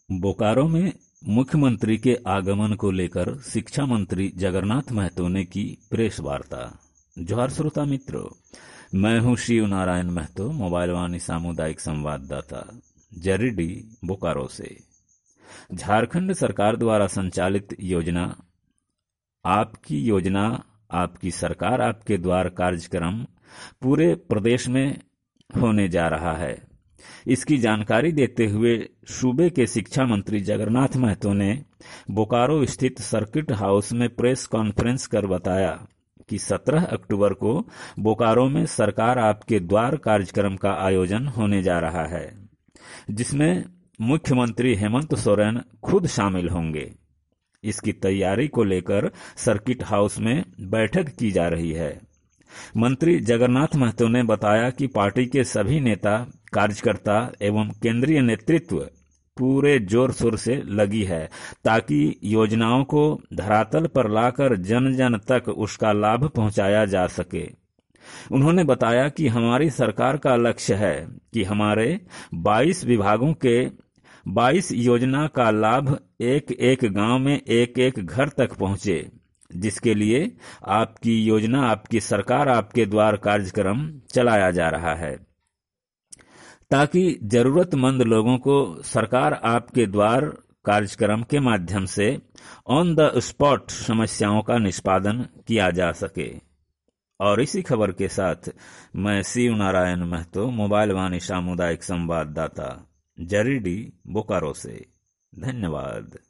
बोकारो में मुख्यमंत्री के आगमन को लेकर शिक्षा मंत्री जगन्नाथ महतो ने की प्रेस वार्ता। जोहार श्रोता मित्रों, मैं हूं शिव नारायण महतो, मोबाइल वाणी सामुदायिक संवाददाता, जरीडी बोकारो से। झारखंड सरकार द्वारा संचालित योजना आपकी सरकार आपके द्वार कार्यक्रम पूरे प्रदेश में होने जा रहा है। इसकी जानकारी देते हुए सूबे के शिक्षा मंत्री जगन्नाथ महतो ने बोकारो स्थित सर्किट हाउस में प्रेस कॉन्फ्रेंस कर बताया कि 17 अक्टूबर को बोकारो में सरकार आपके द्वार कार्यक्रम का आयोजन होने जा रहा है, जिसमें मुख्यमंत्री हेमंत सोरेन खुद शामिल होंगे। इसकी तैयारी को लेकर सर्किट हाउस में बैठक की जा रही है। मंत्री जगन्नाथ महतो ने बताया कि पार्टी के सभी नेता, कार्यकर्ता एवं केंद्रीय नेतृत्व पूरे जोर शोर से लगी है ताकि योजनाओं को धरातल पर लाकर जन जन तक उसका लाभ पहुंचाया जा सके। उन्होंने बताया कि हमारी सरकार का लक्ष्य है कि हमारे 22 विभागों के 22 योजना का लाभ एक एक गांव में एक एक घर तक पहुंचे, जिसके लिए आपकी योजना आपकी सरकार आपके द्वार कार्यक्रम चलाया जा रहा है, ताकि जरूरतमंद लोगों को सरकार आपके द्वार कार्यक्रम के माध्यम से ऑन द स्पॉट समस्याओं का निष्पादन किया जा सके। और इसी खबर के साथ मैं शिव नारायण महतो, मोबाइल वाणी सामुदायिक संवाददाता, जरीडी बोकारो से। धन्यवाद।